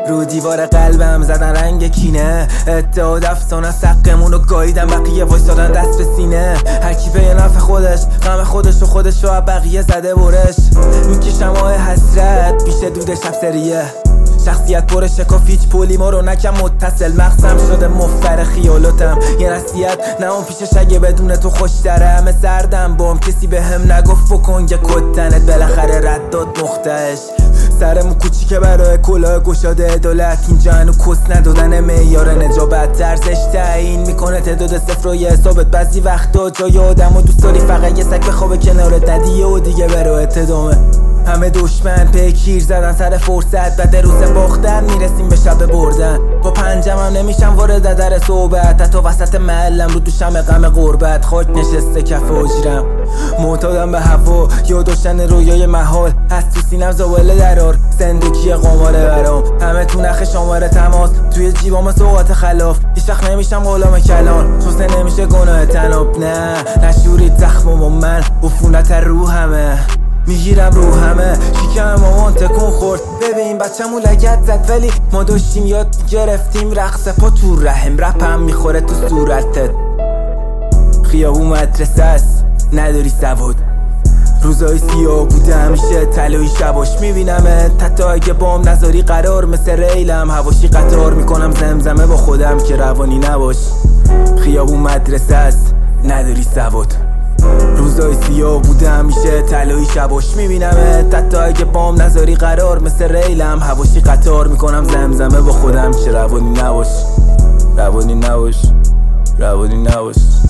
رو دیوار قلبم زدن رنگ کینه، اتحاد افسانه سقمونو گاییدن، بقیه وایسادن دست به سینه. هرکی به نفع خودش، غم خودش و خودش رو بقیه زده برش. میکشم آه حسرت پیش دود شب سریه، شخصیت پر شکاف هیچ پولی ما رو نکم متصل. مغزم شده مفر خیالاتم، یه نصیحت نه اون پیشش اگه بدون تو خوشتره. همه سردم بام کسی به هم نگفت بکن یه کتنت، بالاخره رد داد نقطهش. سرمو کوچیکه برای کلاه گشاده عدالت، اینجا هنو کس ندادن معیار نجابت. ارزش تعیین میکنه تعداد صفر و یه حسابت. بعضی وقتا جای آدمو دوست داری فقط یه سگ بخوابه کنارت، ندیه و دیگه برایت ادامه. همه دشمن پیکیر زدن سر فرصت، بعد روز باختن میرسیم به شب بردن. با پنجم هم نمیشم وارد در صحبت، حتی وسط محلم رو دوشم غم غربت. خاک نشسته کف حجرم معتادم به هوا، یادداشتن رویای محال هست تو سینم زباله درار. صندوقی قماره برام همه تو نخ شماره تماس، توی جیبام سوغات خلاف. هیچ وقت نمیشم غلام کلان، شسته نمیشه گناه تناب. نه نشورید زخمم و من عفونت روحمه، میگیرم رو همه شکم مامان تکون خورد. ببین بچه‌مو لگد زد ولی ما داشتیم یاد گرفتیم رقص پا تو رحم. رپم میخوره تو صورتت، خیابون مدرسه است نداری سواد. روزای سیاه بوده همیشه طلایی شباش میبینمت، حتی اگه بام نذاری قرار مثل ریلم هواشی قطار میکنم زمزمه با خودم که روانی نباش. خیابون مدرسه است نداری سواد. روزای سیاه بوده همیشه طلایی شباش میبینمت، حتی اگه بام نذاری قرار مثل ریلم هواشی قطار میکنم زمزمه با خودم که روانی نباش. روانی نباش، روانی نباش.